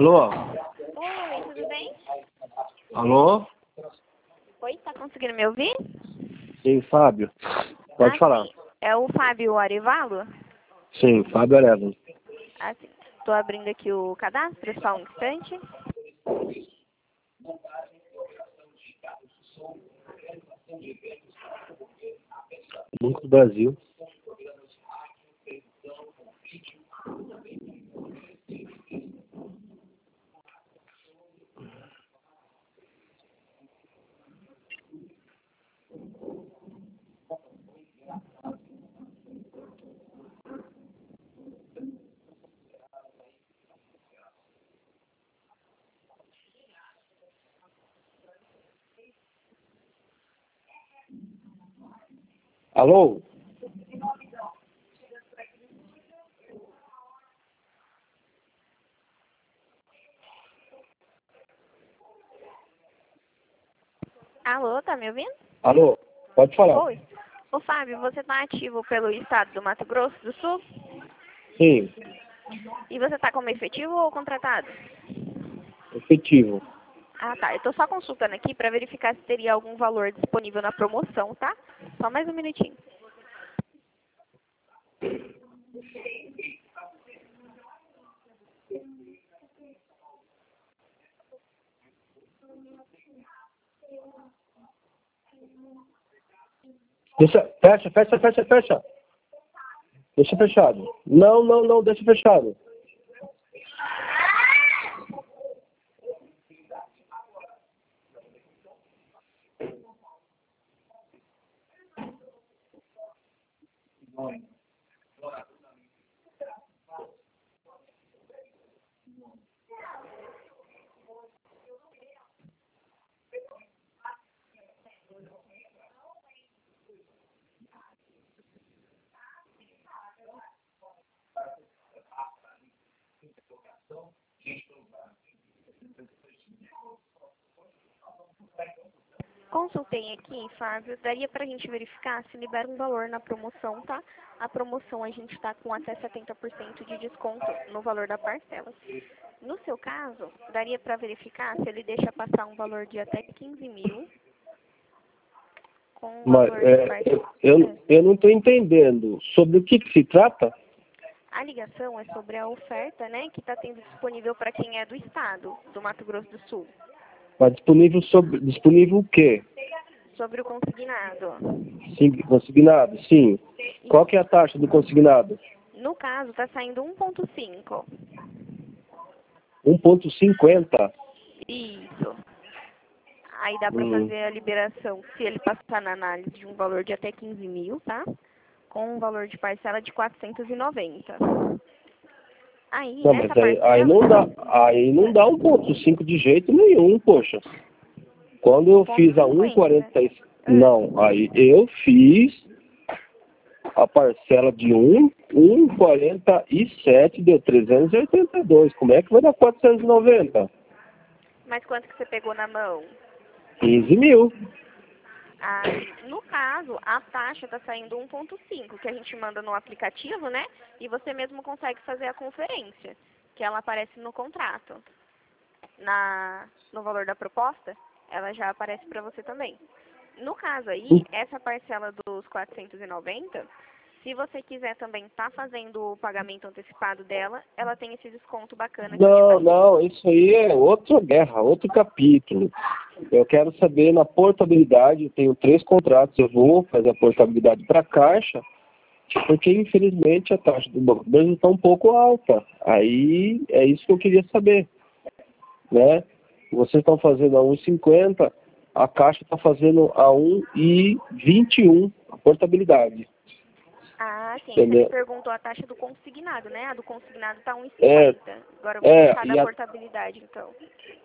Alô? Oi, tudo bem? Alô? Oi, tá conseguindo me ouvir? Sim, Fábio. Pode falar. Sim. É o Fábio Arevalo? Sim, Fábio Arevalo. Sim. Tô abrindo aqui o cadastro, só um instante. Banco do Brasil. Alô? Alô, tá me ouvindo? Alô? Pode falar. Oi. Ô, Fábio, você tá ativo pelo estado do Mato Grosso do Sul? Sim, E você tá como efetivo ou contratado? efetivo. Ah, tá. Eu tô só consultando aqui pra verificar se teria algum valor disponível na promoção, tá? Só mais um minutinho. Fecha. Deixa fechado. Não, deixa fechado. Consultei aqui, Fábio, daria pra gente verificar se libera um valor na promoção, tá? A promoção a gente tá com até 70% de desconto no valor da parcela. No seu caso, daria pra verificar se ele deixa passar um valor de até 15 mil com um Mas valor de parcela. eu não estou entendendo. Sobre o que se trata? A ligação é sobre a oferta, né, que está tendo disponível para quem é do estado, do Mato Grosso do Sul, Mas disponível o quê? sobre o consignado. Sim, consignado, sim. Qual que é a taxa do consignado? No caso, está saindo 1,5. 1,50. Isso. Aí dá para Hum. fazer a liberação, se ele passar na análise, de um valor de até 15 mil, tá? Com um valor de parcela de 490. Aí, Não, essa mas parcela... aí não dá 1,5 de jeito nenhum, poxa. Quando eu fiz a 1,50. 1,40, não, aí eu fiz a parcela de 1,47, deu 382. Como é que vai dar 490? Mas quanto que você pegou na mão? 15 mil. Aí, no caso, a taxa está saindo 1,5, que a gente manda no aplicativo, né? E você mesmo consegue fazer a conferência, que ela aparece no contrato. No valor da proposta, ela já aparece para você também. No caso aí, essa parcela dos 490, se você quiser também estar fazendo o pagamento antecipado dela, ela tem esse desconto bacana que eu te passei. Não, isso aí é outra guerra, outro capítulo. Eu quero saber na portabilidade, eu tenho 3 contratos, eu vou fazer a portabilidade para a Caixa, porque infelizmente a taxa do Banco do Brasil está um pouco alta. Aí é isso que eu queria saber, né? Vocês estão fazendo a 1,50, a Caixa está fazendo a 1,21 a portabilidade. Ah, sim. Você me Entendeu? perguntou a taxa do consignado, né? A do consignado está 1,50. Agora eu vou puxar da E portabilidade, então.